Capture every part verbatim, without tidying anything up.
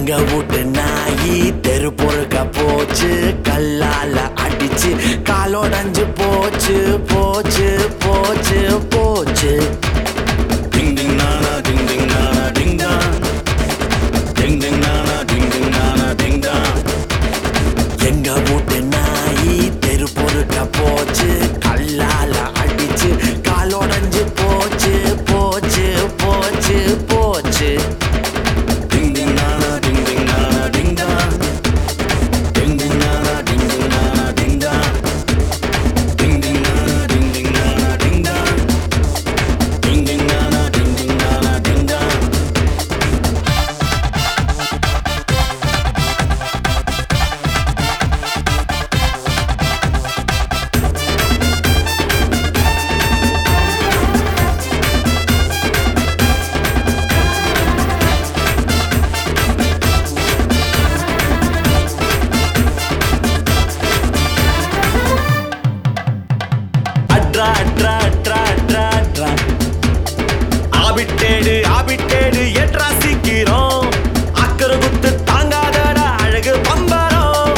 எங்க வீட்டு நாயி தெரு பொறுக்க போச்சு, கல்லால அடிச்சு காலோடஞ்சு போச்சு போச்சு போச்சு போச்சு. டிங் டிங் நானா டிங் டிங் நானா டிங் டாங், டிங் டிங் நானா டிங் டிங் நானா டிங் டாங். எங்க வீட்டு நாயி தெரு பொறுக்க போச்சு, கல்லால அடிச்சு காலோடஞ்சு போச்சு போச்சு போச்சு போச்சு. ஆபிட்டேடு ஆபிட்டேடு ஏற்றா சீக்கிரம், அக்கறை குத்து தாங்காதடா அழகு பம்பரம்.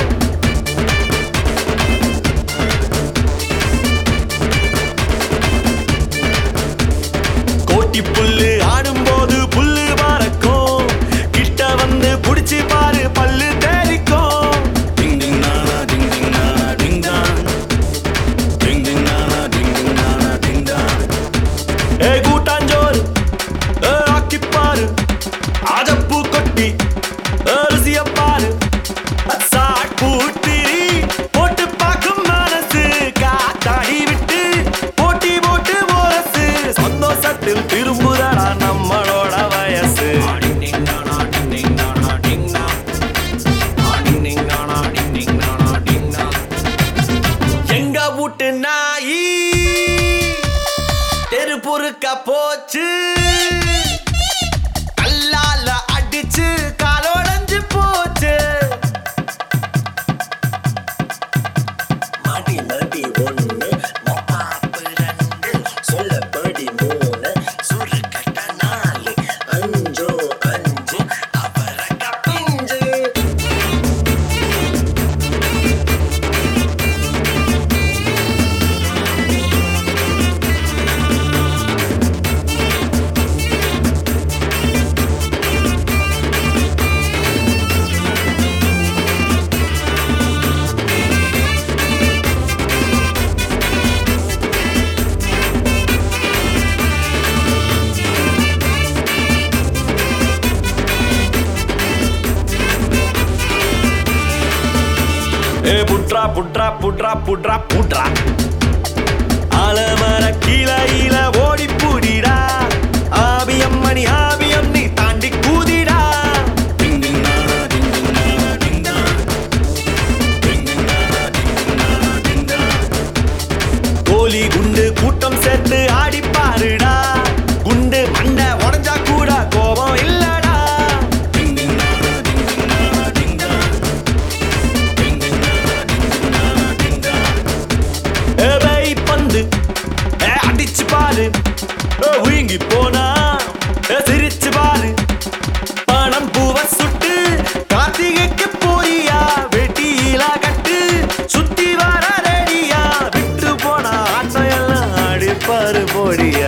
கோட்டி புல்லு ஆடும்போது புல்லு பறக்கும், கிட்ட வந்து புடிச்சு பாரு பல்லு தேரிக்கும். டிங் டிங் நானா டிங் டிங் நானா டிங் டாங், டிங் டிங் நானா டிங் டிங் நானா டிங் டாங். ஏ கூட்டாஞ்சோறு ஆக்கிப்பாரு, ஆஜப்பூ கொட்டி அரிசிய பாரு, சாட்பூட்டி போட்டு பார்க்கும் மனசு, காத்தாடி விட்டு போட்டி போட்டு போரசு, சந்தோஷத்தில் திரும்புதடா நம்மளோட வயசு. எங்க வீட்டு நாயி தெரு பொறுக்க போச்சு, கல்லால அடிச்சு காலோடஞ்சு போச்சு. மடி மடி ஒண்ணு மப்பாப்பு ரெண்டு சொல்லப்படி மூணு சுருக்கட்ட நாலு அஞ்சோ அஞ்சு அவரக்க பிஞ்சு. ஏ புட்ரா புட்ரா புட்ரா புட்ரா புட்ரா, ஆலமர கீழ ஓடி பூடிடா, ஆபியம்மணி ஆபியம் நீ தாண்டி கூதிடா. கோலி குண்டு கூட்டம் சேர்த்து ஆடி பாருடா, குண்டு மண்டை உடஞ்சா கூட கோபம் இல்லடா. அடிச்சு பாரு உயிங்கி போனா சிரிச்சு பாரு, பணம் பூவ சுட்டு கார்த்திகைக்கு போறியா, வெட்டியில கட்டு சுத்தி வர ரெடியா, விட்டு போனா ஆட்டம் எல்லாம் அடிப்பாரு போடியா.